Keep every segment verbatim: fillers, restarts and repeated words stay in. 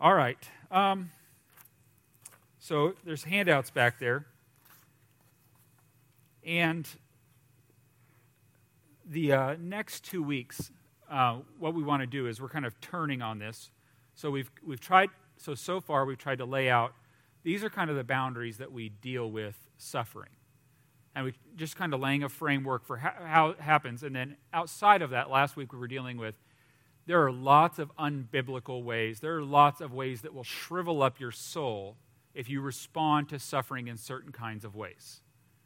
All right. Um, so there's handouts back there. And the uh, next two weeks, uh, what we want to do is we're kind of turning on this. So we've we've tried, so so far we've tried to lay out, these are kind of the boundaries that we deal with suffering. And we just kind of laying a framework for how, how it happens. And then outside of that, last week we were dealing with, there are lots of unbiblical ways. There are lots of ways that will shrivel up your soul if you respond to suffering in certain kinds of ways.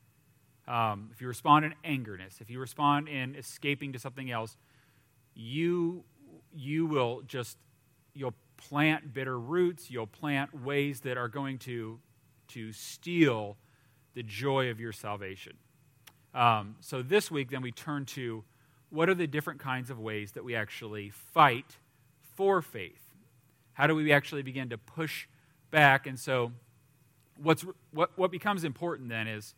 Um, if you respond in angerness, if you respond in escaping to something else, you you will just, you'll plant bitter roots, you'll plant ways that are going to, to steal the joy of your salvation. Um, so this week, then we turn to what are the different kinds of ways that we actually fight for faith? How do we actually begin to push back? And so what's what what becomes important then is,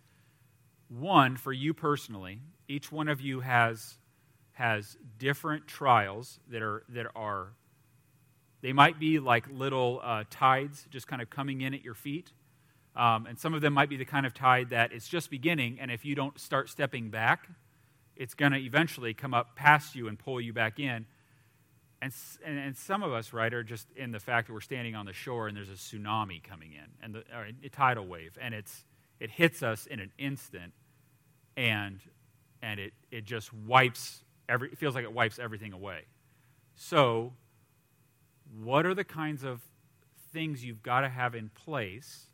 one, for you personally, each one of you has has different trials that are that are they might be like little uh, tides just kind of coming in at your feet. Um, and some of them might be the kind of tide that it's just beginning, and if you don't start stepping back, it's going to eventually come up past you and pull you back in. And, and and some of us, right, are just in the fact that we're standing on the shore and there's a tsunami coming in, and the, or a tidal wave, and it's it hits us in an instant, and and it it just wipes every. It feels like it wipes everything away. So, what are the kinds of things you've got to have in place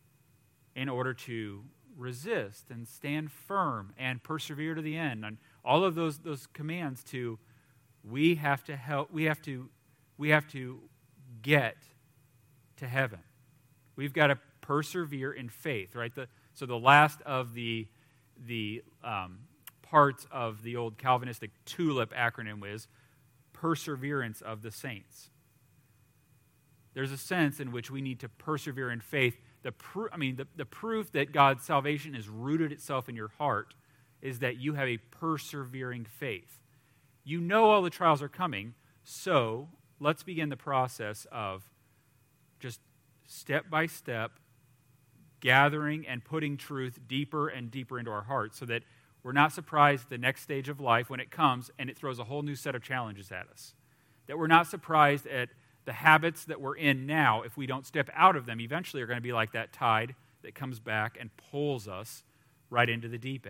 in order to resist and stand firm and persevere to the end? And all of those those commands to, we have to help, we have to, we have to get to heaven. We've got to persevere in faith, right? The, so the last of the the um, parts of the old Calvinistic TULIP acronym was perseverance of the saints. There's a sense in which we need to persevere in faith. The pr- I mean, the, the proof that God's salvation has rooted itself in your heart is that you have a persevering faith. You know all the trials are coming, so let's begin the process of just step by step gathering and putting truth deeper and deeper into our hearts so that we're not surprised at the next stage of life when it comes and it throws a whole new set of challenges at us. That we're not surprised at the habits that we're in now, if we don't step out of them, eventually are going to be like that tide that comes back and pulls us right into the deep end.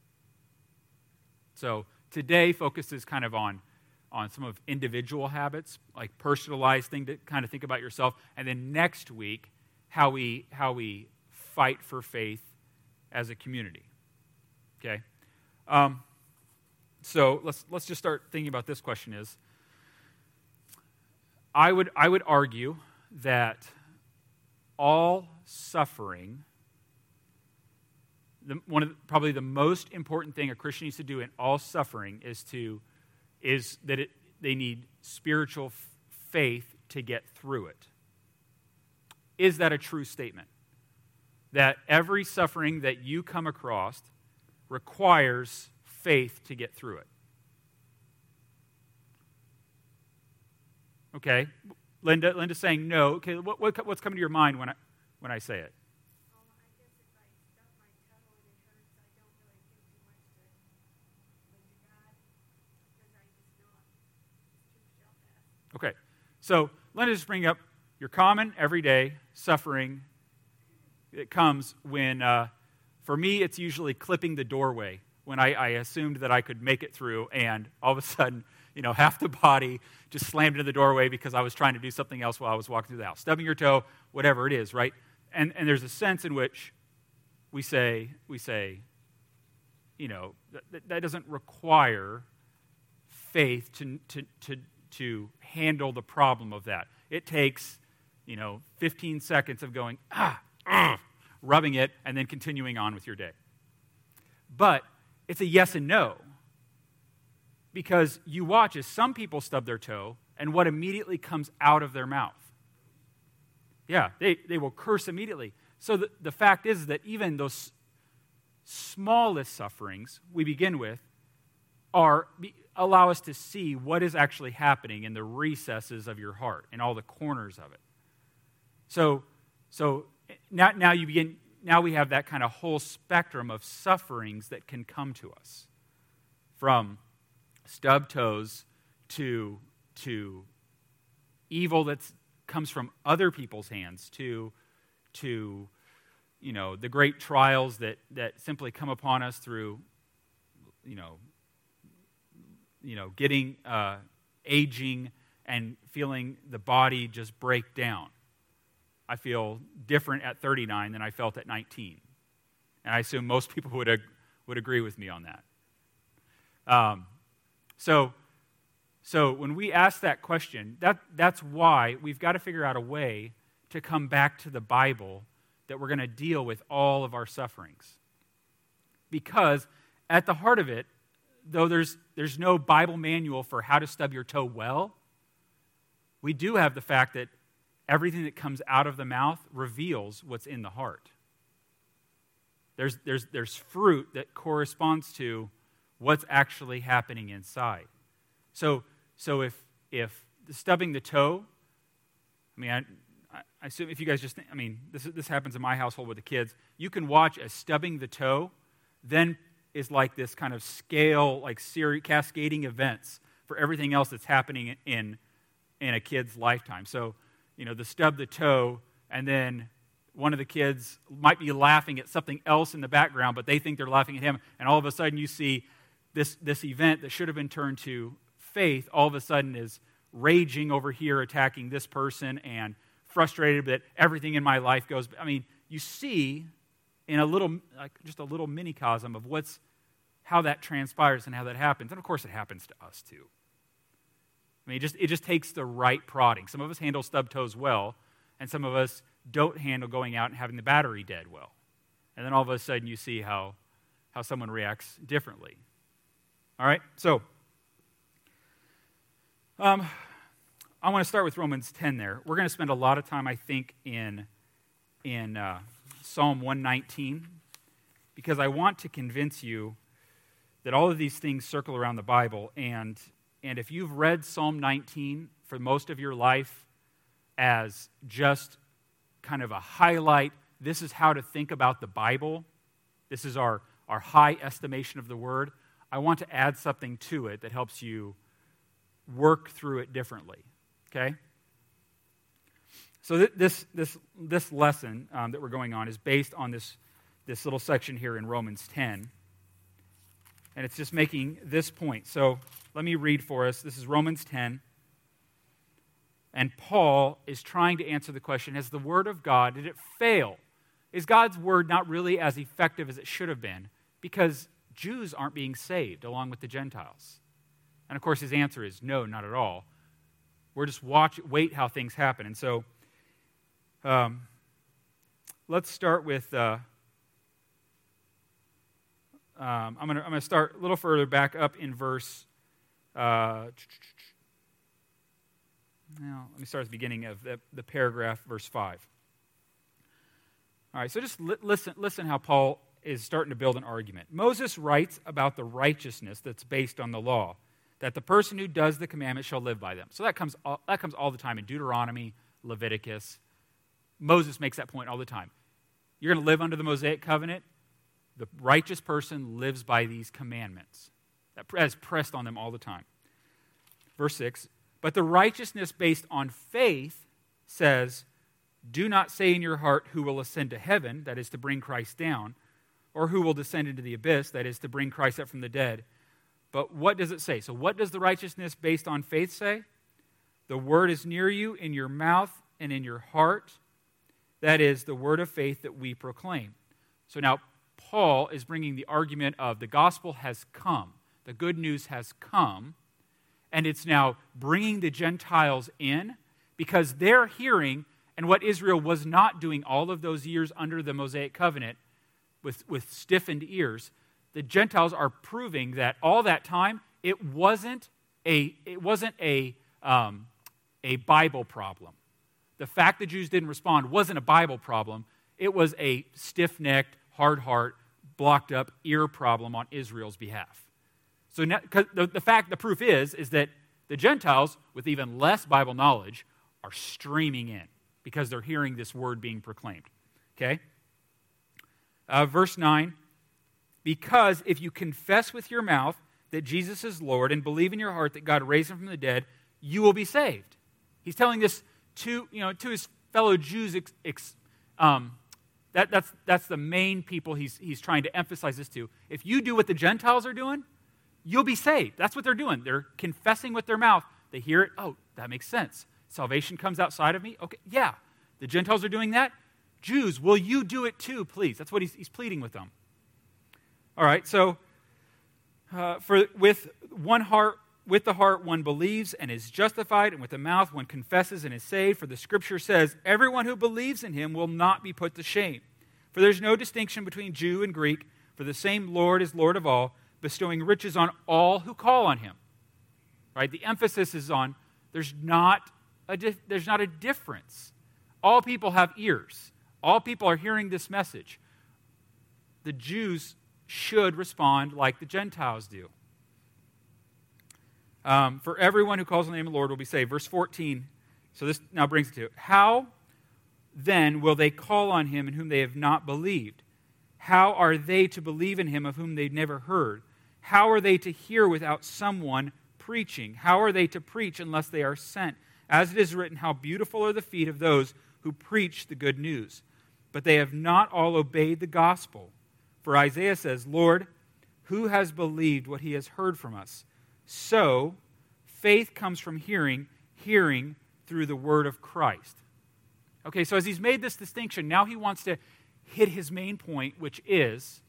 So today focuses kind of on, on some of individual habits, like personalized thing to kind of think about yourself. And then next week, how we how we fight for faith as a community. Okay? Um, so let's let's just start thinking about this question is, I would I would argue that all suffering, the, one of the, probably the most important thing a Christian needs to do in all suffering is to is that it, they need spiritual f- faith to get through it. Is that a true statement? That every suffering that you come across requires faith to get through it. Okay, Linda. Linda's saying no. Okay, what, what what's coming to your mind when I when I say it? Um, I guess if I stub my toe and it hurts, I don't really think too much to Linda God because I just know it's true shall pass. Okay, so Linda's just bringing up your common everyday suffering. It comes when, uh, for me, it's usually clipping the doorway when I, I assumed that I could make it through, and all of a sudden, you know, half the body just slammed into the doorway because I was trying to do something else while I was walking through the house. Stubbing your toe, whatever it is, right? And and there's a sense in which we say, we say, you know, that, that doesn't require faith to, to, to, to handle the problem of that. It takes, you know, fifteen seconds of going, ah, ah, rubbing it, and then continuing on with your day. But it's a yes and no. Because you watch as some people stub their toe, and what immediately comes out of their mouth? Yeah, they, they will curse immediately. So the, the fact is that even those smallest sufferings we begin with are be, allow us to see what is actually happening in the recesses of your heart, in all the corners of it. So, so now, now you begin. Now we have that kind of whole spectrum of sufferings that can come to us, from stubbed toes to to evil that comes from other people's hands, to to you know the great trials that that simply come upon us through you know you know getting uh, aging and feeling the body just break down. I feel different at thirty-nine than I felt at nineteen. And I assume most people would, ag- would agree with me on that. Um, so, so when we ask that question, that, that's why we've got to figure out a way to come back to the Bible that we're going to deal with all of our sufferings. Because at the heart of it, though there's, there's no Bible manual for how to stub your toe well, we do have the fact that everything that comes out of the mouth reveals what's in the heart. There's, there's, there's fruit that corresponds to what's actually happening inside. So, so if, if stubbing the toe, I mean, I, I assume if you guys just think, I mean, this, this happens in my household with the kids. You can watch a stubbing the toe, then is like this kind of scale, like series, cascading events for everything else that's happening in, in a kid's lifetime. So, you know, the stub the toe, and then one of the kids might be laughing at something else in the background, but they think they're laughing at him, and all of a sudden you see this, this event that should have been turned to faith, all of a sudden is raging over here, attacking this person, and frustrated that everything in my life goes. I mean, you see in a little, like just a little mini-cosm of what's, how that transpires and how that happens. And of course it happens to us too. I mean, it just, it just takes the right prodding. Some of us handle stub toes well, and some of us don't handle going out and having the battery dead well. And then all of a sudden you see how, how someone reacts differently. All right? So, um, I want to start with Romans ten there. We're going to spend a lot of time, I think, in, in uh, Psalm one nineteen, because I want to convince you that all of these things circle around the Bible, and And if you've read Psalm nineteen for most of your life as just kind of a highlight, this is how to think about the Bible, this is our, our high estimation of the Word, I want to add something to it that helps you work through it differently, okay? So th- this, this, this lesson um, that we're going on is based on this, this little section here in Romans ten, and it's just making this point. So let me read for us. This is Romans ten. And Paul is trying to answer the question, has the Word of God, did it fail? Is God's Word not really as effective as it should have been? Because Jews aren't being saved along with the Gentiles. And of course his answer is no, not at all. We're just watch, wait how things happen. And so um, let's start with... Uh, um, I'm going to I'm going to start a little further back up in verse... Uh, now, let me start at the beginning of the, the paragraph, verse five. All right, so just li- listen, listen how Paul is starting to build an argument. Moses writes about the righteousness that's based on the law, that the person who does the commandments shall live by them. So that comes all, that comes all the time in Deuteronomy, Leviticus. Moses makes that point all the time. You're going to live under the Mosaic covenant. The righteous person lives by these commandments. That is pressed on them all the time. Verse six, but the righteousness based on faith says, do not say in your heart who will ascend to heaven, that is to bring Christ down, or who will descend into the abyss, that is to bring Christ up from the dead. But what does it say? So what does the righteousness based on faith say? The word is near you, in your mouth and in your heart. That is the word of faith that we proclaim. So now Paul is bringing the argument of the gospel has come. The good news has come, and it's now bringing the Gentiles in because they're hearing, and what Israel was not doing all of those years under the Mosaic covenant with, with stiffened ears, the Gentiles are proving that all that time it wasn't a it wasn't a um, a Bible problem. The fact the Jews didn't respond wasn't a Bible problem. It was a stiff-necked, hard heart, blocked up ear problem on Israel's behalf. So now, the, the fact, the proof is, is that the Gentiles, with even less Bible knowledge, are streaming in. because they're hearing this word being proclaimed. Okay? Uh, verse nine, because if you confess with your mouth that Jesus is Lord and believe in your heart that God raised him from the dead, you will be saved. He's telling this to, you know, to his fellow Jews. Ex, ex, um, that, that's, that's the main people he's, he's trying to emphasize this to. If you do what the Gentiles are doing, you'll be saved. That's what they're doing. They're confessing with their mouth. They hear it. Oh, that makes sense. Salvation comes outside of me. Okay, yeah. The Gentiles are doing that. Jews, will you do it too, please? That's what he's, he's pleading with them. All right, so uh, for with one heart, with the heart one believes and is justified, and with the mouth one confesses and is saved. For the Scripture says, everyone who believes in him will not be put to shame. For there's no distinction between Jew and Greek, for the same Lord is Lord of all, bestowing riches on all who call on him. Right? The emphasis is on there's not a dif- there's not a difference. All people have ears. All people are hearing this message. The Jews should respond like the Gentiles do. Um, for everyone who calls on the name of the Lord will be saved. Verse fourteen, so this now brings it to, how then will they call on him in whom they have not believed? How are they to believe in him of whom they've never heard? How are they to hear without someone preaching? How are they to preach unless they are sent? As it is written, how beautiful are the feet of those who preach the good news. But they have not all obeyed the gospel. For Isaiah says, Lord, who has believed what he has heard from us? So, faith comes from hearing, hearing through the word of Christ. Okay, so as he's made this distinction, now he wants to hit his main point, which is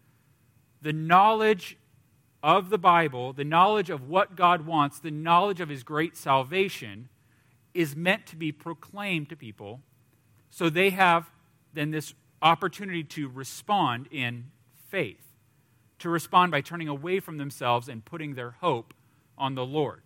the knowledge of the Bible, the knowledge of what God wants, the knowledge of his great salvation is meant to be proclaimed to people so they have then this opportunity to respond in faith, to respond by turning away from themselves and putting their hope on the Lord.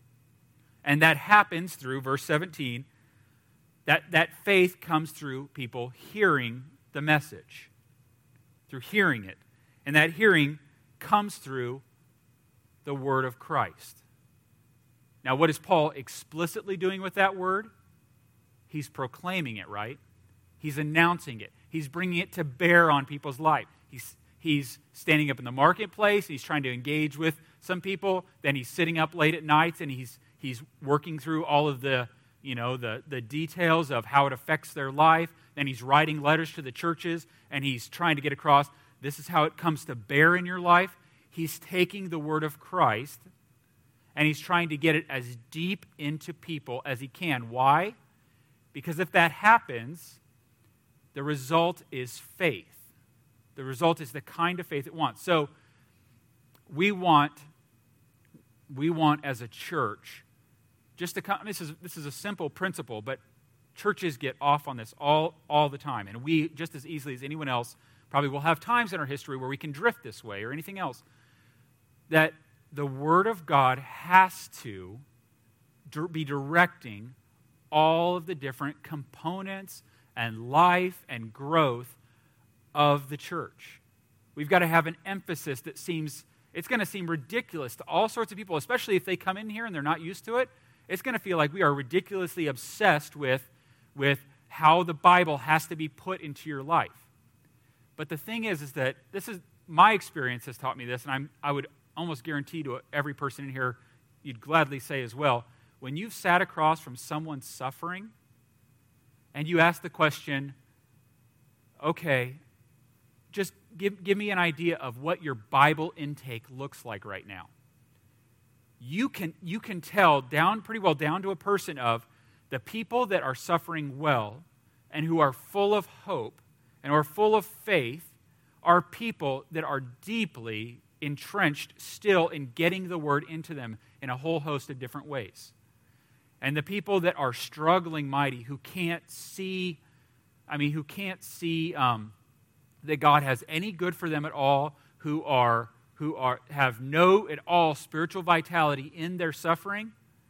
And that happens through, verse seventeen, that, that faith comes through people hearing the message, through hearing it. And that hearing comes through the word of Christ. Now, what is Paul explicitly doing with that word? He's proclaiming it, right? He's announcing it. He's bringing it to bear on people's life. He's, he's standing up in the marketplace. He's trying to engage with some people. Then he's sitting up late at nights and he's he's working through all of the, you know, the, the details of how it affects their life. Then he's writing letters to the churches and he's trying to get across, this is how it comes to bear in your life. He's taking the word of Christ and he's trying to get it as deep into people as he can. Why? Because if that happens, the result is faith. The result is the kind of faith it wants. So we want, we want as a church, just to come, this is this is a simple principle, but churches get off on this all, all the time. And we, just as easily as anyone else, probably will have times in our history where we can drift this way or anything else. That the Word of God has to be directing all of the different components and life and growth of the church. We've got to have an emphasis that seems, it's going to seem ridiculous to all sorts of people, especially if they come in here and they're not used to it. It's going to feel like we are ridiculously obsessed with, with how the Bible has to be put into your life. But the thing is, is that this is, my experience has taught me this, and I'm, I would almost guarantee to every person in here, you'd gladly say as well, when you've sat across from someone suffering, and you ask the question, okay, just give, give me an idea of what your Bible intake looks like right now. You can, you can tell down pretty well down to a person of the people that are suffering well and who are full of hope and are full of faith are people that are deeply entrenched still in getting the word into them in a whole host of different ways. And the people that are struggling mighty, who can't see, I mean, who can't see um, that God has any good for them at all, who are who are have no at all spiritual vitality in their suffering.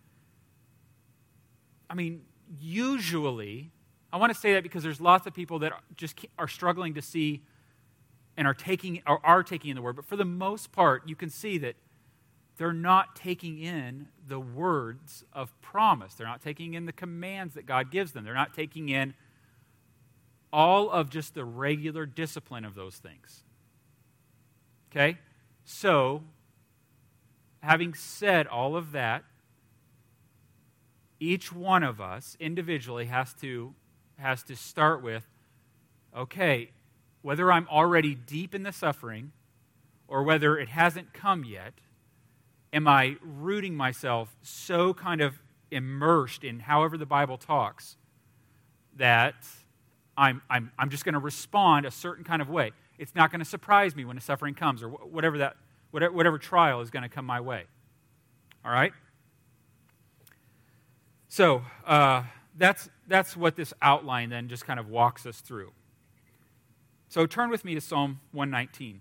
I mean, usually, I want to say that because there's lots of people that just are struggling to see and are taking or are taking in the word, but for the most part, you can see that they're not taking in the words of promise. They're not taking in the commands that God gives them. They're not taking in all of just the regular discipline of those things. Okay? So, having said all of that, each one of us individually has to, has to start with, okay, whether I'm already deep in the suffering or whether it hasn't come yet, am I rooting myself so kind of immersed in however the Bible talks that I'm, I'm, I'm just going to respond a certain kind of way? It's not going to surprise me when the suffering comes or whatever that whatever, whatever trial is going to come my way. All right? So uh, that's, that's what this outline then just kind of walks us through. So turn with me to Psalm one nineteen.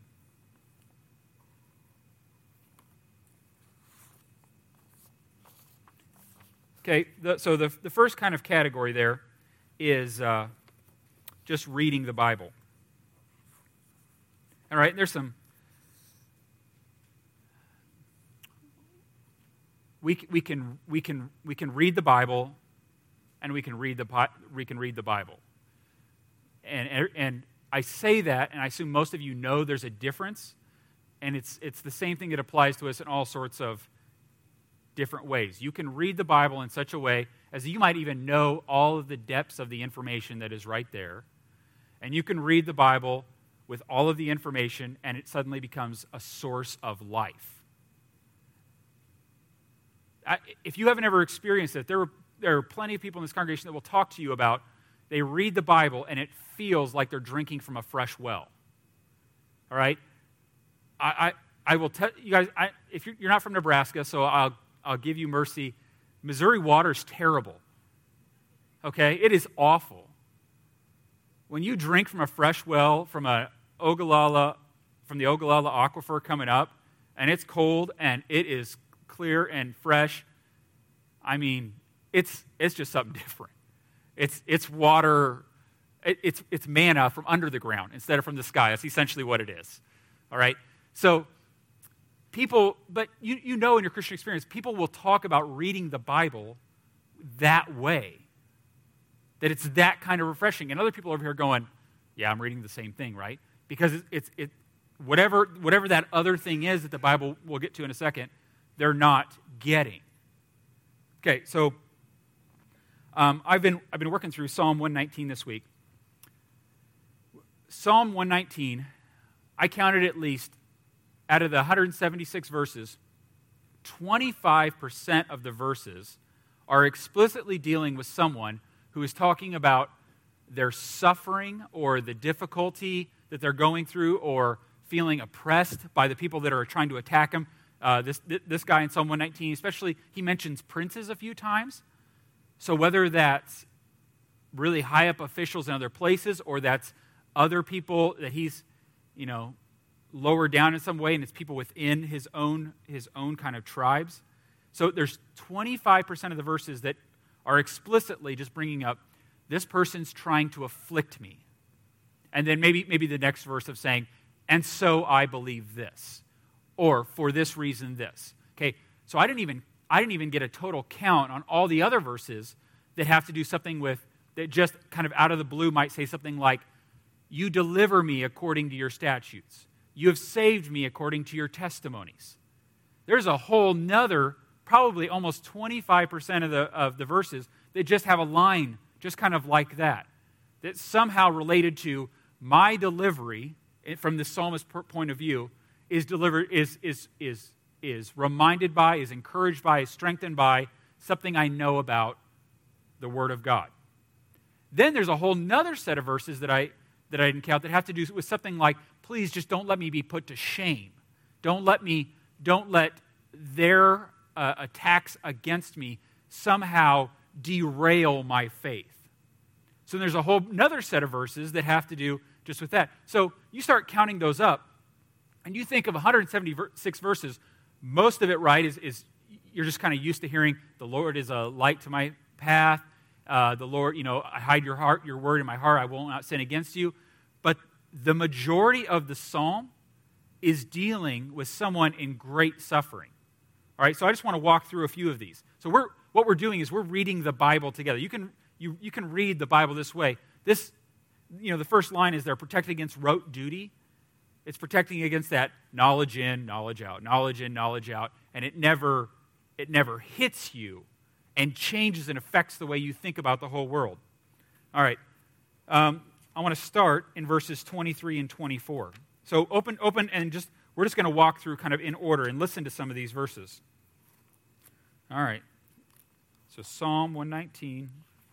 Okay, the, so the, the first kind of category there is uh, just reading the Bible. All right, there's some... We, we, can, we, can, we can read the Bible, and we can read the, we can read the Bible. And, and I say that, and I assume most of you know there's a difference, and it's, it's the same thing that applies to us in all sorts of different ways. You can read the Bible in such a way as you might even know all of the depths of the information that is right there. And you can read the Bible with all of the information, and it suddenly becomes a source of life. I, if you haven't ever experienced it, there are, there are plenty of people in this congregation that will talk to you about they read the Bible, and it feels like they're drinking from a fresh well. All right? I, I, I will tell you guys, I, if you're, you're not from Nebraska, so I'll I'll give you mercy. Missouri water is terrible. Okay? It is awful. When you drink from a fresh well, from a Ogallala, from the Ogallala Aquifer coming up, and it's cold and it is clear and fresh, I mean, it's it's just something different. It's it's water, it, it's it's manna from under the ground instead of from the sky. That's essentially what it is. All right? So people, but you, you know in your Christian experience, people will talk about reading the Bible that way. That it's that kind of refreshing. And other people over here going, yeah, I'm reading the same thing, right? Because it's, it's it, whatever, whatever that other thing is that the Bible we'll get to in a second, they're not getting. Okay, so um, I've been I've been working through Psalm one nineteen this week. Psalm one nineteen, I counted at least, out of the one hundred seventy-six verses, twenty-five percent of the verses are explicitly dealing with someone who is talking about their suffering or the difficulty that they're going through or feeling oppressed by the people that are trying to attack them. Uh, this, this guy in Psalm one nineteen, especially, he mentions princes a few times. So whether that's really high up officials in other places or that's other people that he's, you know, lower down in some way, and it's people within his own his own kind of tribes. So there's twenty-five percent of the verses that are explicitly just bringing up, this person's trying to afflict me. And then maybe maybe the next verse of saying, and so I believe this, or for this reason this. Okay, so I didn't even I didn't even get a total count on all the other verses that have to do something with, that just kind of out of the blue might say something like, you deliver me according to your statutes. You have saved me according to your testimonies. There's a whole nother, probably almost twenty-five percent of the, of the verses that just have a line just kind of like that, that's somehow related to my delivery from the psalmist's point of view is delivered, is, is, is, is reminded by, is encouraged by, is strengthened by something I know about the Word of God. Then there's a whole nother set of verses that I that I didn't count that have to do with something like, please just don't let me be put to shame. Don't let me, don't let their uh, attacks against me somehow derail my faith. So there's a whole another set of verses that have to do just with that. So you start counting those up, and you think of one hundred seventy-six verses, most of it, right, is, is you're just kind of used to hearing, the Lord is a light to my path. Uh, the Lord, you know, I hide your heart, your word in my heart, I will not sin against you. But the majority of the psalm is dealing with someone in great suffering. All right, so I just want to walk through a few of these. So we're what we're doing is we're reading the Bible together. You can you you can read the Bible this way. This, you know, the first line is they're protected against rote duty. It's protecting against that knowledge in, knowledge out, knowledge in, knowledge out, and it never it never hits you and changes and affects the way you think about the whole world. All right, um, I want to start in verses twenty-three and twenty-four. So open, open, and just we're just going to walk through kind of in order and listen to some of these verses. All right. So Psalm one nineteen.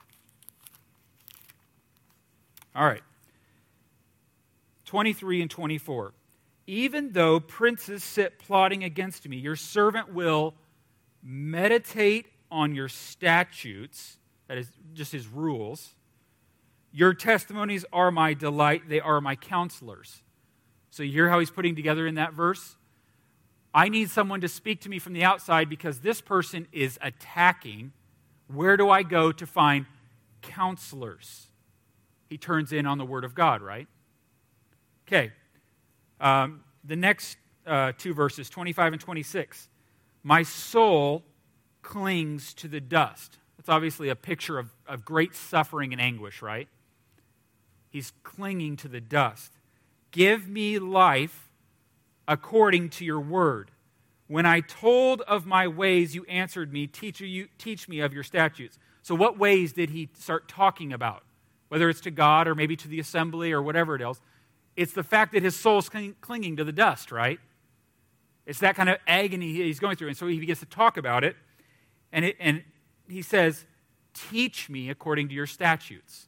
All right. twenty-three and twenty-four. Even though princes sit plotting against me, your servant will meditate on your statutes, that is just his rules. Your testimonies are my delight, they are my counselors. So you hear how he's putting together in that verse? I need someone to speak to me from the outside because this person is attacking. Where do I go to find counselors? He turns in on the Word of God, right? Okay. Um, the next uh, two verses, twenty-five and twenty-six. My soul clings to the dust. That's obviously a picture of, of great suffering and anguish, right? He's clinging to the dust. Give me life according to your word. When I told of my ways, you answered me. Teach, you, teach me of your statutes. So what ways did he start talking about? Whether it's to God or maybe to the assembly or whatever it else. It's the fact that his soul's clinging to the dust, right? It's that kind of agony he's going through. And so he begins to talk about it. And, it, and he says, teach me according to your statutes.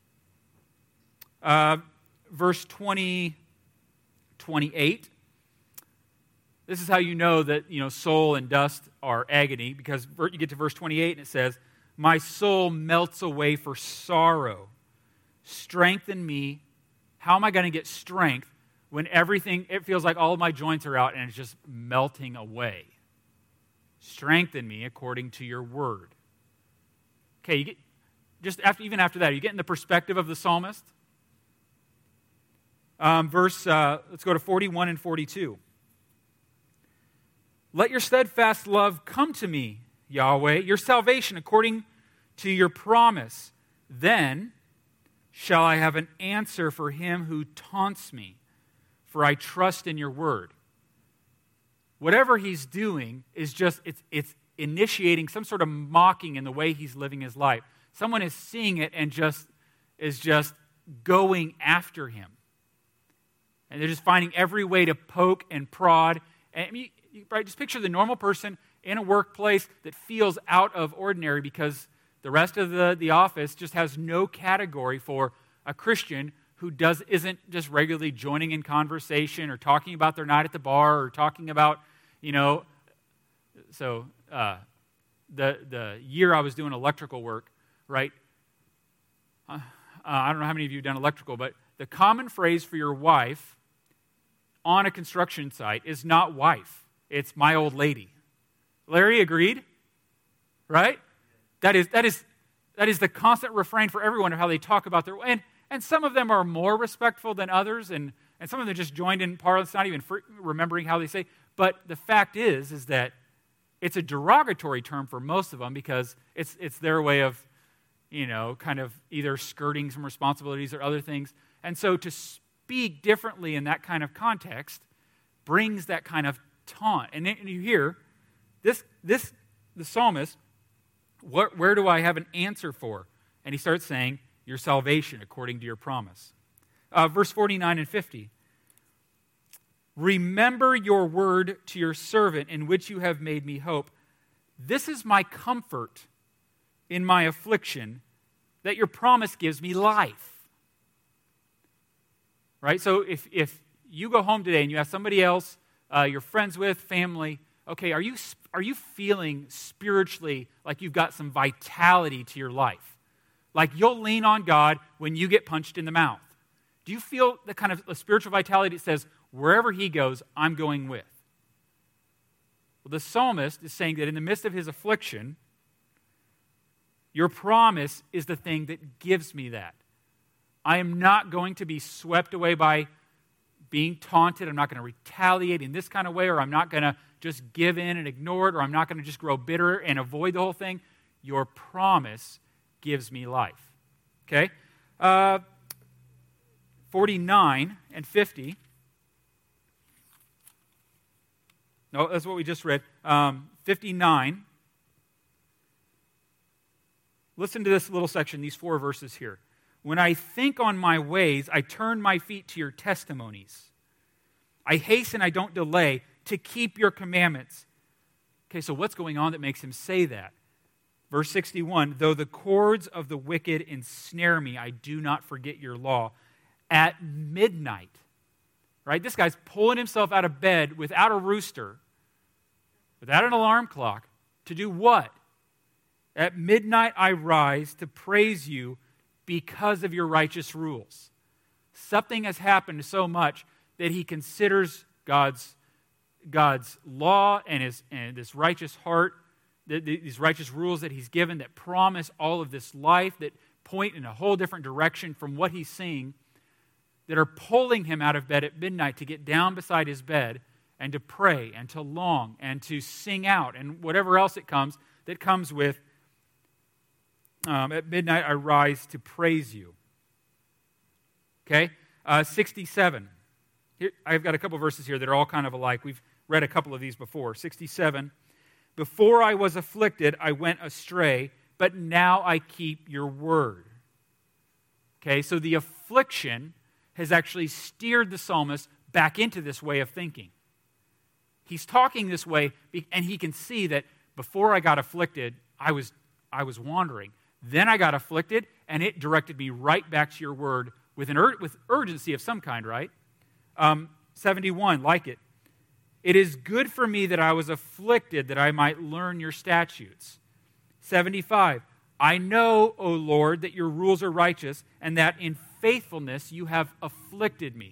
Uh, verse twenty, twenty-eight. This is how you know that, you know, soul and dust are agony, because you get to verse twenty-eight and it says, my soul melts away for sorrow. Strengthen me. How am I going to get strength when everything, it feels like all of my joints are out and it's just melting away? Strengthen me according to your word. Okay, you get, just after, even after that, are you getting the perspective of the psalmist? Um, verse, uh, let's go to forty-one and forty-two. Let your steadfast love come to me, Yahweh, your salvation according to your promise. Then shall I have an answer for him who taunts me, for I trust in your word. Whatever he's doing is just, it's, it's initiating some sort of mocking in the way he's living his life. Someone is seeing it and just is just going after him. And they're just finding every way to poke and prod. And I mean, you, right, just picture the normal person in a workplace that feels out of ordinary because the rest of the, the office just has no category for a Christian who does isn't just regularly joining in conversation or talking about their night at the bar or talking about, you know, so uh, the the year I was doing electrical work, right? Uh, I don't know how many of you have done electrical, but the common phrase for your wife on a construction site is not wife. It's my old lady. Larry, agreed? Right? That is that is that is the constant refrain for everyone of how they talk about their and and some of them are more respectful than others, and, and some of them just joined in part. It's not even free, remembering how they say. But the fact is, is that it's a derogatory term for most of them because it's it's their way of, you know, kind of either skirting some responsibilities or other things. And so to speak differently in that kind of context brings that kind of taunt. And then you hear this this the psalmist. What, where do I have an answer for? And he starts saying, your salvation according to your promise. Uh, verse forty-nine and fifty. Remember your word to your servant in which you have made me hope. This is my comfort in my affliction, that your promise gives me life. Right? So if, if you go home today and you have somebody else uh, you're friends with, family, okay, are you are you feeling spiritually like you've got some vitality to your life? Like you'll lean on God when you get punched in the mouth. Do you feel the kind of a spiritual vitality that says, wherever he goes, I'm going with? Well, the psalmist is saying that in the midst of his affliction, your promise is the thing that gives me that. I am not going to be swept away by, being taunted. I'm not going to retaliate in this kind of way, or I'm not going to just give in and ignore it, or I'm not going to just grow bitter and avoid the whole thing. Your promise gives me life. Okay? Uh, forty-nine and fifty. No, that's what we just read. Um, fifty-nine. Listen to this little section, these four verses here. When I think on my ways, I turn my feet to your testimonies. I hasten, I don't delay, to keep your commandments. Okay, so what's going on that makes him say that? Verse sixty-one, though the cords of the wicked ensnare me, I do not forget your law. At midnight, right? This guy's pulling himself out of bed without a rooster, without an alarm clock, to do what? At midnight I rise to praise you because of your righteous rules. Something has happened so much that he considers God's, God's law and, his, and this righteous heart, the, the, these righteous rules that he's given that promise all of this life, that point in a whole different direction from what he's seeing, that are pulling him out of bed at midnight to get down beside his bed and to pray and to long and to sing out and whatever else it comes that comes with um, at midnight I rise to praise you. Okay? Uh, sixty-seven. Here, I've got a couple verses here that are all kind of alike. We've read a couple of these before. sixty-seven. Before I was afflicted, I went astray, but now I keep your word. Okay, so the affliction has actually steered the psalmist back into this way of thinking. He's talking this way, and he can see that before I got afflicted, I was, I was wandering. Then I got afflicted, and it directed me right back to your word with, an ur- with urgency of some kind, right? Um, seventy-one, like it. It is good for me that I was afflicted, that I might learn your statutes. seventy-five, I know, O Lord, that your rules are righteous, and that in faithfulness you have afflicted me.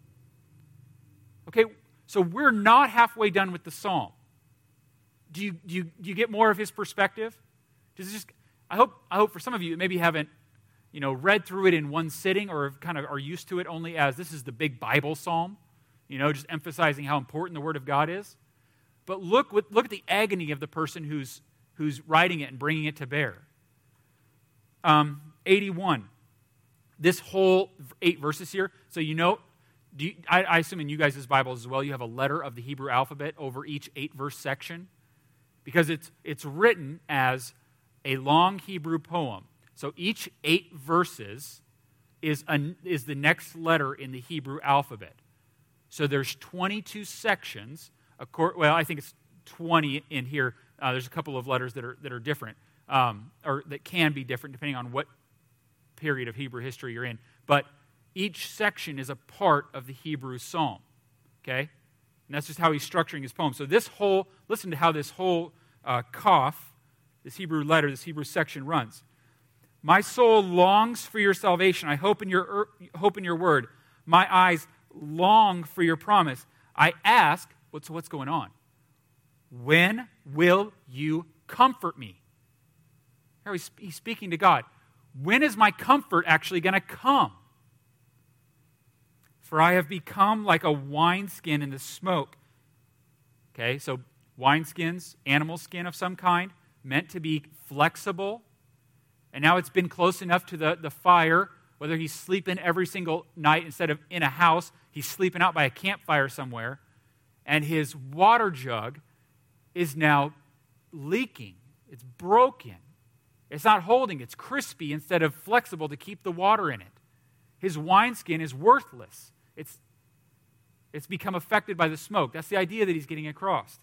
Okay, so we're not halfway done with the psalm. Do you, do you, do you get more of his perspective? Does it just, I hope, I hope for some of you, maybe haven't you know, read through it in one sitting or kind of are used to it only as this is the big Bible psalm, you know, just emphasizing how important the Word of God is. But look, look at the agony of the person who's, who's writing it and bringing it to bear. Um, eighty-one. This whole eight verses here. So you know, do you, I, I assume in you guys' Bibles as well, you have a letter of the Hebrew alphabet over each eight-verse section because it's it's written as a long Hebrew poem. So each eight verses is a, is the next letter in the Hebrew alphabet. So there's twenty-two sections. Well, I think it's twenty in here. Uh, there's a couple of letters that are that are different, um, or that can be different depending on what period of Hebrew history you're in. But each section is a part of the Hebrew psalm. Okay? And that's just how he's structuring his poem. So this whole, listen to how this whole uh, Kaf, this Hebrew letter, this Hebrew section runs. My soul longs for your salvation. I hope in your er, hope in your word. My eyes long for your promise. I ask, what's what's going on? When will you comfort me? Here he's, he's speaking to God. When is my comfort actually going to come? For I have become like a wineskin in the smoke. Okay, so wineskins, animal skin of some kind, meant to be flexible. And now it's been close enough to the, the fire, whether he's sleeping every single night instead of in a house, he's sleeping out by a campfire somewhere, and his water jug is now leaking. It's broken. It's not holding. It's crispy instead of flexible to keep the water in it. His wineskin is worthless. It's, it's become affected by the smoke. That's the idea that he's getting across.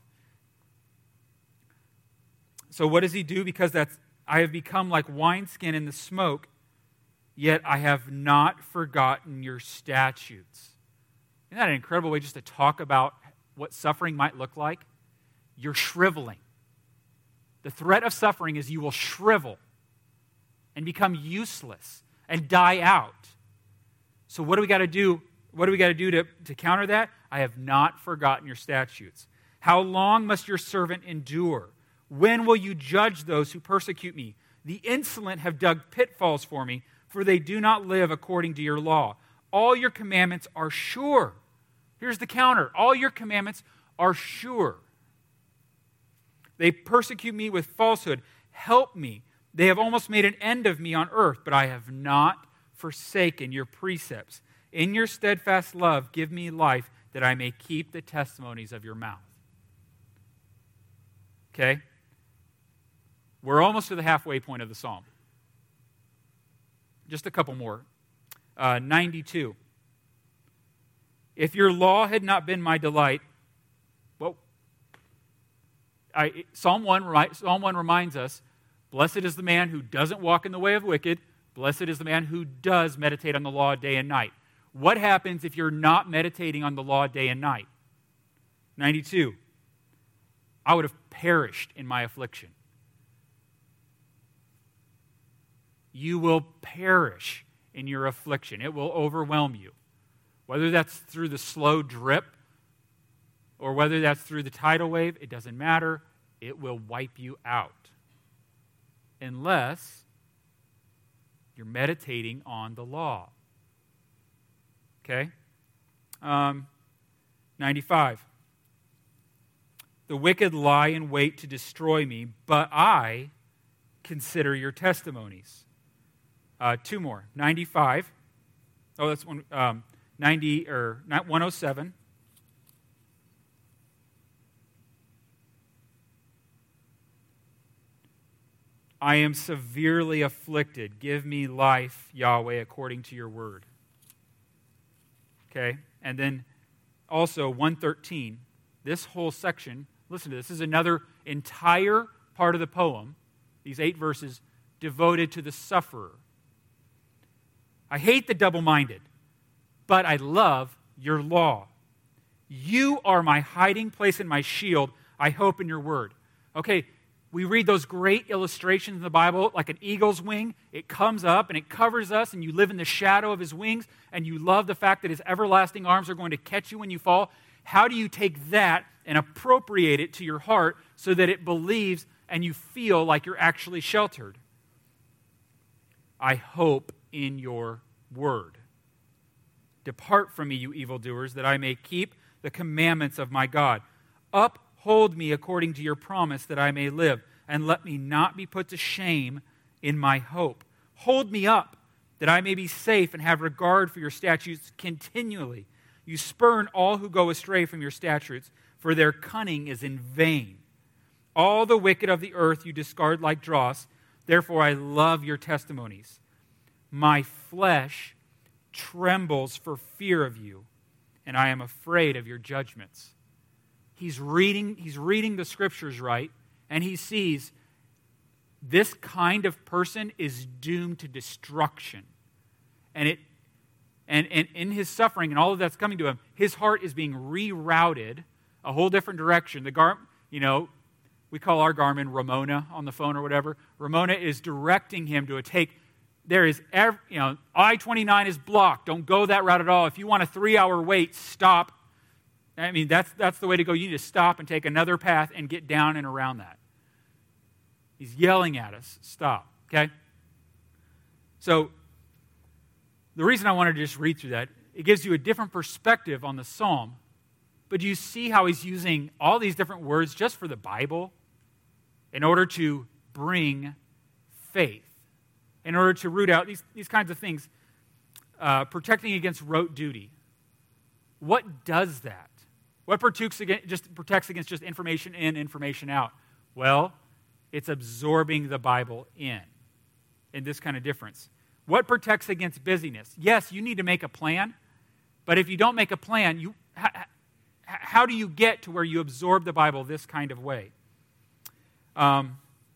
So what does he do? Because that's I have become like wineskin in the smoke, yet I have not forgotten your statutes. Isn't that an incredible way just to talk about what suffering might look like? You're shriveling. The threat of suffering is you will shrivel and become useless and die out. So what do we got to do? What do we got to do to, to counter that? I have not forgotten your statutes. How long must your servant endure? When will you judge those who persecute me? The insolent have dug pitfalls for me, for they do not live according to your law. All your commandments are sure. Here's the counter. All your commandments are sure. They persecute me with falsehood. Help me. They have almost made an end of me on earth, but I have not forsaken your precepts. In your steadfast love, give me life, that I may keep the testimonies of your mouth. Okay? We're almost to the halfway point of the psalm. Just a couple more. Uh, ninety-two. If your law had not been my delight, well, I, Psalm one, Psalm one reminds us, blessed is the man who doesn't walk in the way of wicked. Blessed is the man who does meditate on the law day and night. What happens if you're not meditating on the law day and night? ninety-two. I would have perished in my affliction. You will perish in your affliction. It will overwhelm you. Whether that's through the slow drip or whether that's through the tidal wave, it doesn't matter. It will wipe you out. Unless you're meditating on the law. Okay? Um, ninety-five. The wicked lie in wait to destroy me, but I consider your testimonies. Uh, two more. ninety-five. Oh, that's one. Um, ninety or one oh seven. I am severely afflicted. Give me life, Yahweh, according to your word. Okay? And then also one thirteen. This whole section, listen to this, this is another entire part of the poem, these eight verses, devoted to the sufferer. I hate the double-minded, but I love your law. You are my hiding place and my shield. I hope in your word. Okay, we read those great illustrations in the Bible, like an eagle's wing. It comes up and it covers us, and you live in the shadow of his wings, and you love the fact that his everlasting arms are going to catch you when you fall. How do you take that and appropriate it to your heart so that it believes and you feel like you're actually sheltered? I hope in your word. Depart from me, you evildoers, that I may keep the commandments of my God. Uphold me according to your promise, that I may live, and let me not be put to shame in my hope. Hold me up, that I may be safe and have regard for your statutes continually. You spurn all who go astray from your statutes, for their cunning is in vain. All the wicked of the earth you discard like dross. Therefore I love your testimonies. My flesh trembles for fear of you, and I am afraid of your judgments. He's reading, he's reading the scriptures right, and he sees this kind of person is doomed to destruction. And it and, and in his suffering and all of that's coming to him, his heart is being rerouted a whole different direction. The gar, you know, we call our Garmin Ramona on the phone or whatever. Ramona is directing him to a take. There is, every, you know, I twenty-nine is blocked. Don't go that route at all. If you want a three-hour wait, stop. I mean, that's that's the way to go. You need to stop and take another path and get down and around that. He's yelling at us, stop, okay? So the reason I wanted to just read through that, it gives you a different perspective on the psalm. But you see how he's using all these different words just for the Bible in order to bring faith, in order to root out these, these kinds of things. Uh, protecting against rote duty. What does that? What protects against just, protects against just information in, information out? Well, it's absorbing the Bible in, in this kind of difference. What protects against busyness? Yes, you need to make a plan, but if you don't make a plan, you how, how do you get to where you absorb the Bible this kind of way? Um,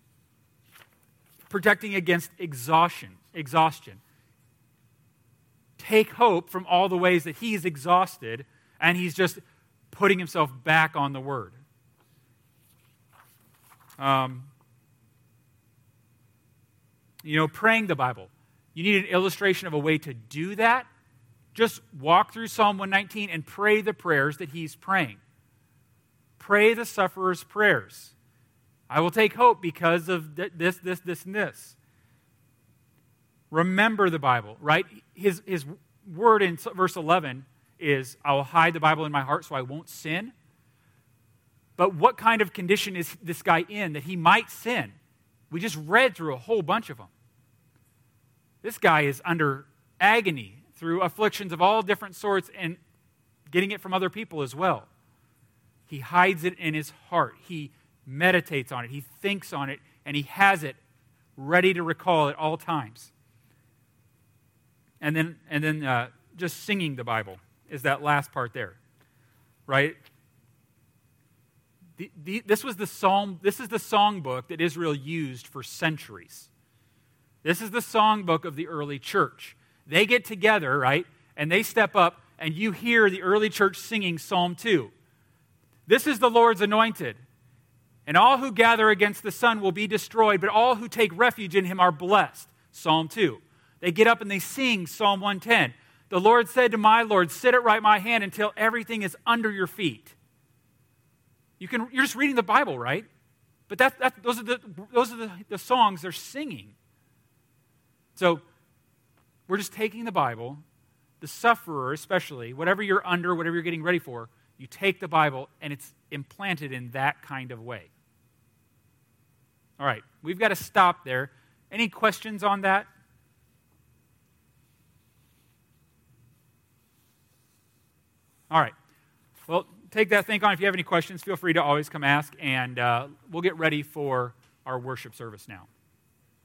protecting against exhaustion. Exhaustion. Take hope from all the ways that he's exhausted and he's just putting himself back on the Word. Um, you know, praying the Bible. You need an illustration of a way to do that. Just walk through Psalm one nineteen and pray the prayers that he's praying. Pray the sufferer's prayers. I will take hope because of this, this, this, and this. Remember the Bible, right? His, his word in verse eleven is I will hide the Bible in my heart so I won't sin. But what kind of condition is this guy in that he might sin? We just read through a whole bunch of them. This guy is under agony through afflictions of all different sorts and getting it from other people as well. He hides it in his heart. He meditates on it. He thinks on it, and he has it ready to recall at all times. And then, and then uh, just singing the Bible is that last part there, right? The, the, this was the psalm. This is the songbook that Israel used for centuries. This is the songbook of the early church. They get together, right, and they step up, and you hear the early church singing Psalm two. This is the Lord's anointed, and all who gather against the Son will be destroyed, but all who take refuge in him are blessed. Psalm two. They get up and they sing Psalm one ten. The Lord said to my Lord, sit at right my hand until everything is under your feet. You can, you're just reading the Bible, right? But that, that, those are, the, those are the, the songs they're singing. So we're just taking the Bible, the sufferer especially, whatever you're under, whatever you're getting ready for, you take the Bible and it's implanted in that kind of way. All right, we've got to stop there. Any questions on that? All right. Well, take that, think on it. If you have any questions, feel free to always come ask, and uh, we'll get ready for our worship service now.